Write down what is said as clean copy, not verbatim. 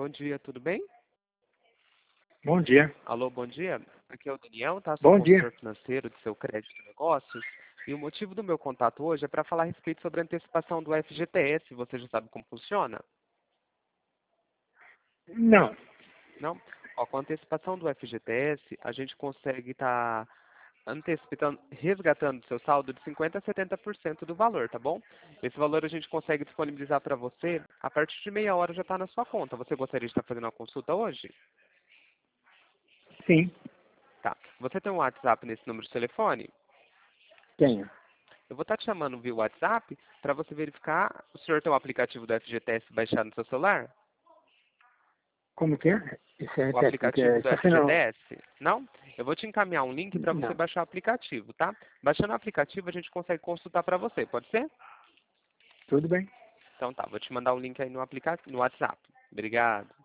Bom dia, tudo bem? Bom dia. Alô, bom dia. Aqui é o Daniel, tá? Sou Bom dia. consultor financeiro do seu crédito e negócios. E o motivo do meu contato hoje é para falar a respeito sobre a antecipação do FGTS. Você já sabe como funciona? Não. Não? Ó, com a antecipação do FGTS, a gente consegue estar antecipando, resgatando seu saldo de 50% a 70% do valor, tá bom? Esse valor a gente consegue disponibilizar para você, a partir de meia hora já está na sua conta. Você gostaria de estar fazendo uma consulta hoje? Sim, Tá. Você tem um WhatsApp nesse número de telefone? tenho. Eu vou estar te chamando via WhatsApp para você verificar. O senhor tem o aplicativo do FGTS baixado no seu celular? Como que é? Isso é O técnica. aplicativo do Está sendo... FGTS? Não? Eu vou te encaminhar um link para você Não. baixar o aplicativo, tá? Baixando o aplicativo a gente consegue consultar para você, pode ser? Tudo bem. Então tá, vou te mandar o link aí no WhatsApp. Obrigado.